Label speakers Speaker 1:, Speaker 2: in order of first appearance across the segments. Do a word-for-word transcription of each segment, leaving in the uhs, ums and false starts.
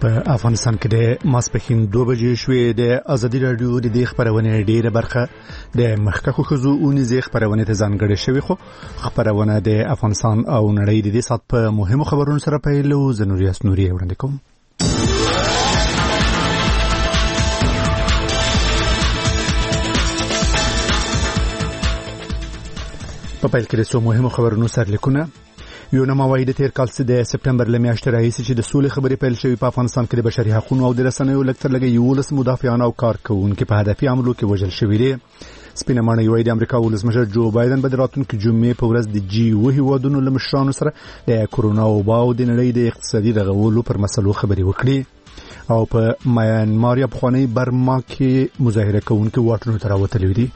Speaker 1: په افغانستان کې د ماسپښین دوه بجې شوې د ازادي راډیو د دې خبرونه ډیره برخه د مخکښو ښځو اونیزې خبرونه ته ځانګړې شوې خو خبرونه د افغانستان او نړۍ د دې سات په مهمو خبرونو سره پیلو زنوریاس نوري وړاندې کوم. په پیل کې د څو مهمو خبرونو سرلیکونه. یونما وايي د تیر کال د سپټمبر له میاشتې راهیسې چې د سولې خبرې پیل شوې په افغانستان کې د بشري حقوقو او د رسنیو لږ تر لږه یولس مدافعان او کارکوونکي په هدفي عملو کې وژل شوي دي. سپینه ماڼۍ وايي د امریکا ولسمشر جو بایدن به د راتلونکي جمعې په ورځ د جی اوه هیوادونو له مشرانو سره د کرونا وبا او د نړۍ د اقتصادي رغولو پر مسلو خبرې وکړي. او په میانمار یا پخوانۍ برما کې مظاهره کوونکي واټونو ته راوتلي دي.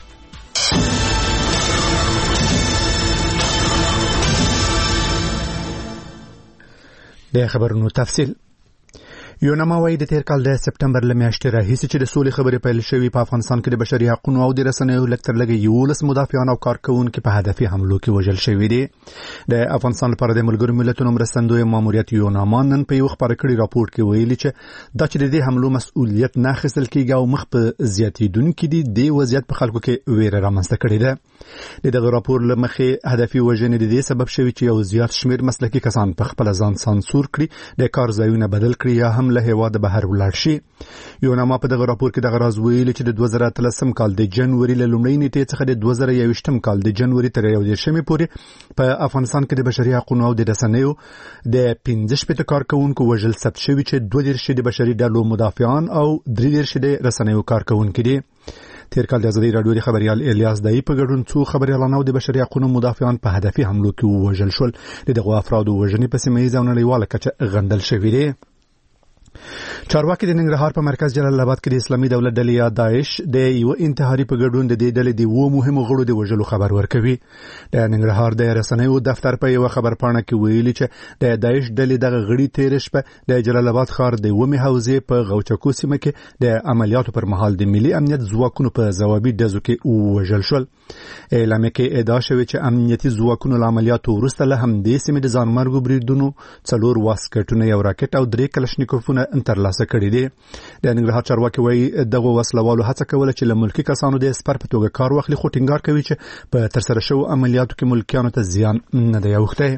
Speaker 1: د خبرونو تفصیل. یونما وايي د تیر کال د سپټمبر له میاشتې راهیسې چې د سولې خبرې پیل شوې په افغانستان کې د بشري حقوقو او د رسنیو لږ تر لږه یولس مدافعان او کارکوونکي په هدفي حملو کې وژل شوي دي. د افغانستان لپاره د ملګرو ملتونو مرستندوی ماموریت یونما نن په یو خبري کړي راپور کې ویلي چې دا چې د دې حملو مسؤلیت نه اخیستل کیږي او مخ په زیاتیدونکو دي د وضعیت په خلکو کې ویره رامنځته کړې ده. د دغه راپور له مخې هدفي وژنې د دې سبب شوی چې یو زیات شمیر مسلکي کسان په خپل ځان سانسور کړي، د کار ځایونه بدل کړي یا هم له هیواده بهر ولاړ شي. یونما په دغه راپور کې دغه راز ویلي چې د دوه زره اتلسم کال د جنوري له لومړۍ نیټې څخه د دوه زره یوویشتم کال د جنوري تر یو دېرشمې پورې په افغانستان کې د بشري حقوقو او د رسنیو د پنځه شپېته کارکوونکو وژل ثبت شوي چې دوه دېرش د بشري ډلو مدافعان او درې دېرش د رسنیو کارکوونکي دي. تیر کال د ازادي راډیو د خبريال الیاس دای په ګډون څو خبريالانو د بشري حقوقو مدافعان په هدفي حملو کې وژل شول. دغه افراد وژنې په سیمه ییزه او نړیواله کچه غندل شوي دي. چارواکي د ننګرهار په مرکز جلال آباد کې د اسلامي دولت ډلې یا داعش د یو انتحاري په ګډون د دې ډلې د وو مهمو غړو د وژلو خبر ورکوي. د ننګرهار د رسنیو دفتر په یو خبرپاڼه کې ویلي چې د داعش ډلې دغه غړي تیر شپه د جلال آباد ښار د ومه حوزې په غوچکو سیمه کې د عملیاتو پر مهال د ملي امنیت ځواکونو په ځوابي ډزو کې وژل شول. اعلان کې ادعا شوی چې امنیتي ځواکونو له عملیاتو وروسته له همدې سیمې د ځانمرګو بریدونو څلور واسکټونه یو راکټ او درې کلشنیکوفونه ترلاسه کړي دي. د ننګرهار چارواکي وايي دغه وسلوالو هڅه کوله چې له ملکي کسانو د سپر په توګه کار واخلي، خو ټینګار کوي چې په ترسره شوو عملیاتو کې ملکیانو ته زیان نه دی اوښتی.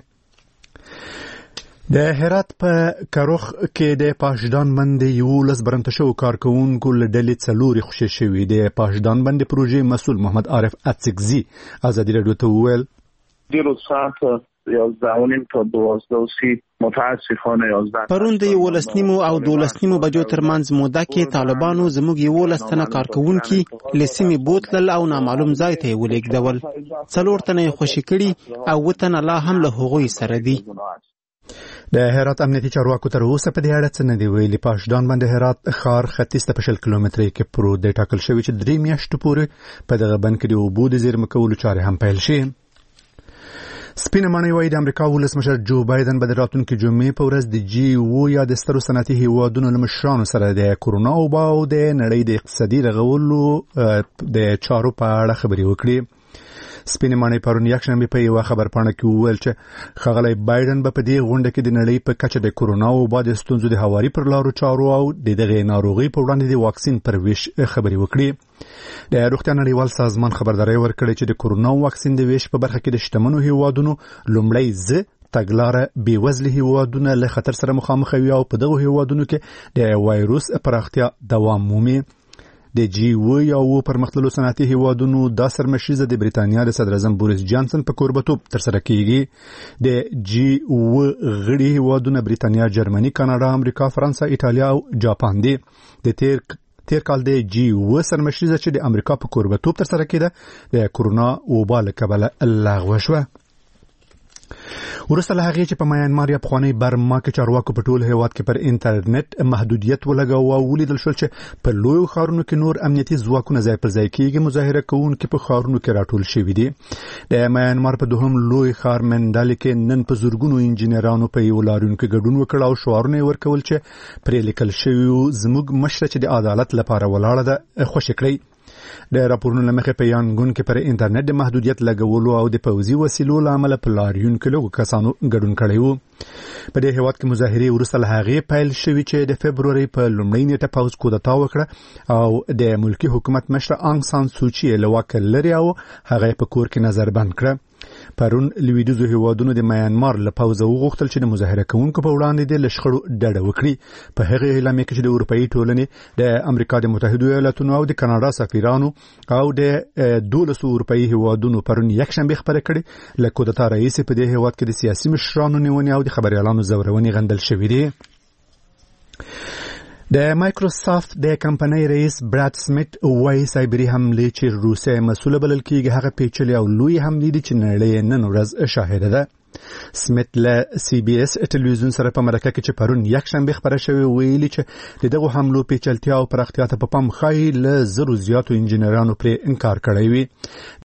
Speaker 1: د هرات په کاروخ کې د پاشدان باندې یولس برنته شو کارکوونکو له ډلې څلوري خوشي شوي. د پاشدان باندې پروژې مسؤل محمد عارف اتسکزي ازادي راډیو ته وویل
Speaker 2: دیرو ساعت یازده و نیم تا دوازده و سی متاسفانه یازده
Speaker 3: پرون د یولس نیمو او دولس نیمو بجو ترمنځ موده کې طالبانو زموږ یولس تنه کارکوونکي له سیمې بوتلل او نامعلوم ځای ته ولېږدول. څلور تنه یې خوشي کړي او اووه تنه لا هم له هغوی سره دي.
Speaker 1: د هرات امنیتي چارواکو تر اوسه په دې اړه څه نه دی ویلي. پاشدان باندې هرات ښار ختیځ ته په شل کیلومترۍ کې پروت دی. ټاکل شوی چې درې میاشتو پورې په دغه بند کې د اوبو د زیرمه کولو چارې هم پیل شي. سپینه ماڼۍ وايي د امریکا ولسمشر جو بایدن به د راتلونکي جمعې په ورځ د جی اوه یا د سترو صنعتي هیوادونو له مشرانو سره د کرونا وبا او د نړۍ د اقتصادي رغولو د چارو په اړه خبرې وکړي. سپینه ماڼۍ پرون یکشنبه په یو خبرپاڼه کې وویل چې ښاغلی بایدن به په دې غونډه کې د نړۍ په کچه د کرونا وبا د ستونزو د هواري پر لارو چارو او د دغه ناروغي په وړاندې د واکسین پر ویش خبرې وکړي. د روغتیا نړیوال سازمان خبرداري ورکړې چې د کرونا واکسین د ویش په برخه کې د شتمنو هیوادونو لومړی ز تګلاره بیوزلي هیوادونه له خطر سره مخامخ وي او په دغه هیوادونو کې د وایروس پراختیا دوام مومي. د جی اوه یا اوه پرمختللو صنعتي هیوادونو دا سرمشیزه د بریتانیا د صدر اعظم بوریس جانسن په کوربتوب ترسره کیږي. د جی اوه غړي هیوادونه بریتانیا، جرمني، کاناډا، امریکا، فرانسه، ایټالیا او جاپان دي. د تیر تیر کال د جی اوه سرمشیزه چې د امریکا په کوربتوب ترسره کیده د کرونا وبا له کبله لغوه شوه. ورسته له هغې چې په میانمار یا پخوانۍ برما کې چارواکو په ټول هیواد کې پر انټرنیټ محدودیت ولګاوه او ولیدل شول چې په لویو ښارونو کې نور امنیتي ځواکونه ځای پر ځای کېږي. مظاهره کوونکي په ښارونو کې راټول شوي دي. د میانمار په دوهم لوی ښار منډالې کې نن په زرګونو انجینرانو په یو لاریون کې ګډون وکړ او شعارونه یې ورکول چې پرې لیکل شوي زموږ مشره چې د عدالت لپاره ولاړه ده خوشې کړئ. د راپورونو لمخې په یانګون کې پر انټرنیټ د محدودیت لګولو او د پوځي وسیلو لامل په لاریون کې لږ کسانو ګډون کړی وو. په دې هیواد کې مظاهرې وروسته له هغې پیل شوې چې د فبروري په لومړۍ نیټه پوځ کودتا وکړه او د ملکي حکومت مشر آنګ سان سوچي له واک لري او هغه په کور کې نظر بند کړه. پرون لویدیځو هیوادونو د میانمار له پوځه وغوښتل چې د مظاهره کوونکو په وړاندې د لشخړو ډډه وکړي. په هغه اعلامیه کې چې د اروپאי ټولنې د امریکا د متحده ایالاتونو او د کاناډا سفیرانو او د دولسو اروپאי هیوادونو پرون یکشنبه خبره کړې له کودتا رئیس په دې هیواد کې د سیاسي مشرانو نیونې او د خبريالانو زورونې غندل شوې دي. د مایکروسافت د کمپنۍ رئیس براد سمیت وایي سایبري حملې چې روسیه مسؤله بلل کېږي هغه پیچلې او لوی حملې دي چې نړۍ نن ورځ شاهده ده. سمیت له سی بي اس ټلویزیون سره په مرکه کې چې پرون یکشنبه خبره شوې ویلي چې د دغه حملو پیچلتیا او پراختیا ته په پام ښایي له زرو زیاتو انجینرانو پرې انکار کړی وي.